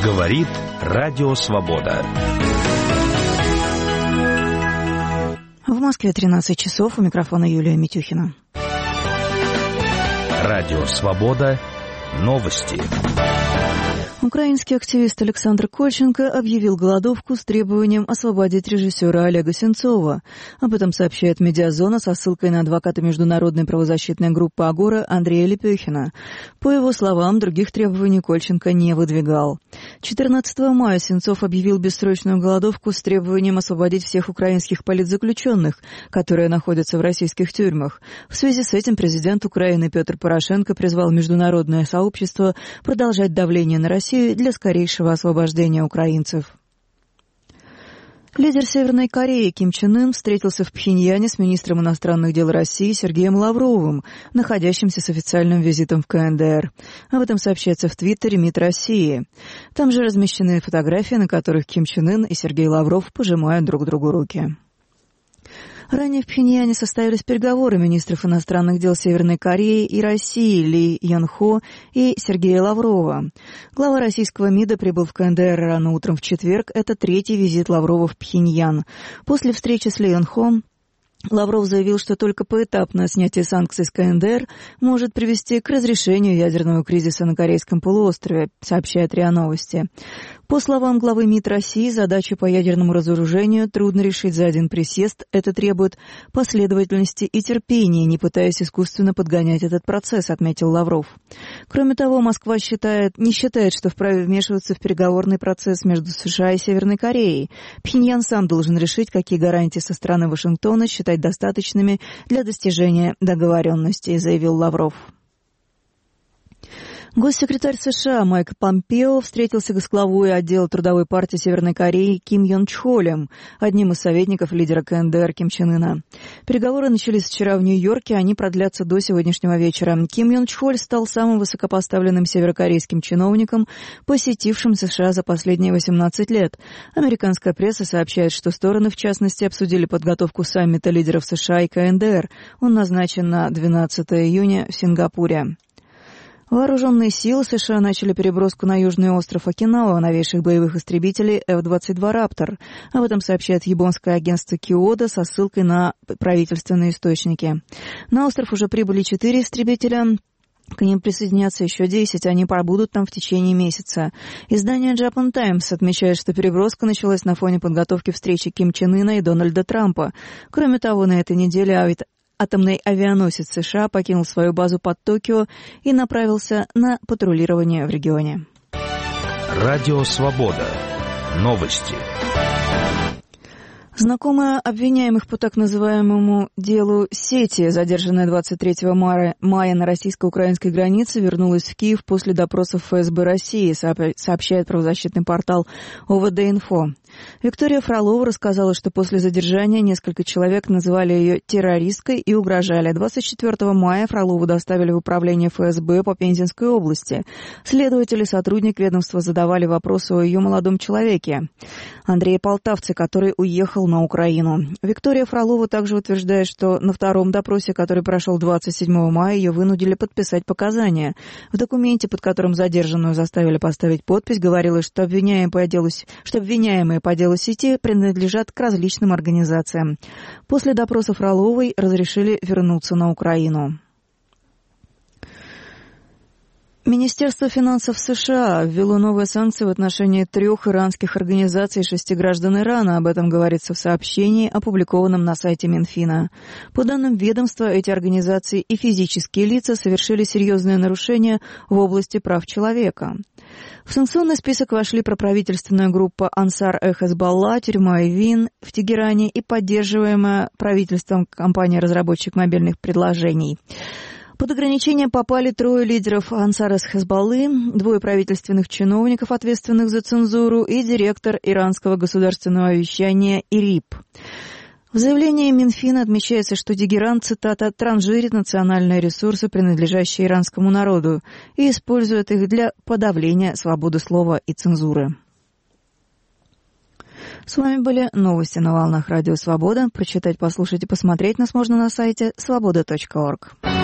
Говорит Радио Свобода. В Москве 13 часов. У микрофона Юлия Митюхина. Радио Свобода. Новости. Украинский активист Александр Кольченко объявил голодовку с требованием освободить режиссера Олега Сенцова. Об этом сообщает «Медиазона» со ссылкой на адвоката международной правозащитной группы «Агора» Андрея Лепехина. По его словам, других требований Кольченко не выдвигал. 14 мая Сенцов объявил бессрочную голодовку с требованием освободить всех украинских политзаключенных, которые находятся в российских тюрьмах. В связи с этим президент Украины Петр Порошенко призвал международное сообщество продолжать давление на Россию для скорейшего освобождения украинцев. Лидер Северной Кореи Ким Чен Ын встретился в Пхеньяне с министром иностранных дел России Сергеем Лавровым, находящимся с официальным визитом в КНДР. Об этом сообщается в Твиттере МИД России. Там же размещены фотографии, на которых Ким Чен Ын и Сергей Лавров пожимают друг другу руки. Ранее в Пхеньяне состоялись переговоры министров иностранных дел Северной Кореи и России Ли Йон Хо и Сергея Лаврова. Глава российского МИДа прибыл в КНДР рано утром в четверг. Это третий визит Лаврова в Пхеньян. После встречи с Ли Йон Хо Лавров заявил, что только поэтапное снятие санкций с КНДР может привести к разрешению ядерного кризиса на Корейском полуострове, сообщает РИА Новости. По словам главы МИД России, задачу по ядерному разоружению трудно решить за один присест. Это требует последовательности и терпения, не пытаясь искусственно подгонять этот процесс, отметил Лавров. Кроме того, Москва не считает, что вправе вмешиваться в переговорный процесс между США и Северной Кореей. Пхеньян сам должен решить, какие гарантии со стороны Вашингтона считать достаточными для достижения договоренности, заявил Лавров. Госсекретарь США Майк Помпео встретился с главой отдела Трудовой партии Северной Кореи Ким Йон Чхолем, одним из советников лидера КНДР Ким Чен Ына. Переговоры начались вчера в Нью-Йорке, они продлятся до сегодняшнего вечера. Ким Йон Чхоль стал самым высокопоставленным северокорейским чиновником, посетившим США за последние 18 лет. Американская пресса сообщает, что стороны, в частности, обсудили подготовку саммита лидеров США и КНДР. Он назначен на 12 июня в Сингапуре. Вооруженные силы США начали переброску на южный остров Окинава новейших боевых истребителей F-22 «Раптор». Об этом сообщает японское агентство Киода со ссылкой на правительственные источники. На остров уже прибыли 4 истребителя. К ним присоединятся еще 10, они пробудут там в течение месяца. Издание Japan Times отмечает, что переброска началась на фоне подготовки встречи Ким Чен Ына и Дональда Трампа. Кроме того, на этой неделе атомный авианосец США покинул свою базу под Токио и направился на патрулирование в регионе. Радио Свобода. Новости. Знакомая обвиняемых по так называемому делу Сети, задержанная 23 мая на российско-украинской границе, вернулась в Киев после допросов ФСБ России, сообщает правозащитный портал ОВД-Инфо. Виктория Фролова рассказала, что после задержания несколько человек называли ее террористкой и угрожали. 24 мая Фролову доставили в управление ФСБ по Пензенской области. Следователи, сотрудник ведомства задавали вопросы о ее молодом человеке, Андрее Полтавце, который уехал на Украину. Виктория Фролова также утверждает, что на втором допросе, который прошел 27 мая, ее вынудили подписать показания. В документе, под которым задержанную заставили поставить подпись, говорилось, что обвиняемые по делу Сети принадлежат к различным организациям. После допроса Фроловой разрешили вернуться на Украину. Министерство финансов США ввело новые санкции в отношении 3 иранских организаций и 6 граждан Ирана. Об этом говорится в сообщении, опубликованном на сайте Минфина. По данным ведомства, эти организации и физические лица совершили серьезные нарушения в области прав человека. В санкционный список вошли проправительственная группа Ансар-э-Хезболла, тюрьма Evin в Тегеране и поддерживаемая правительством компания-разработчик мобильных приложений. Под ограничения попали 3 лидеров Ансар-э-Хезболлы, 2 правительственных чиновников, ответственных за цензуру, и директор иранского государственного вещания ИРИБ. В заявлении Минфина отмечается, что Тегеран, цитата, «транжирит национальные ресурсы, принадлежащие иранскому народу, и использует их для подавления свободы слова и цензуры». С вами были новости на волнах Радио Свобода. Прочитать, послушать и посмотреть нас можно на сайте svoboda.org.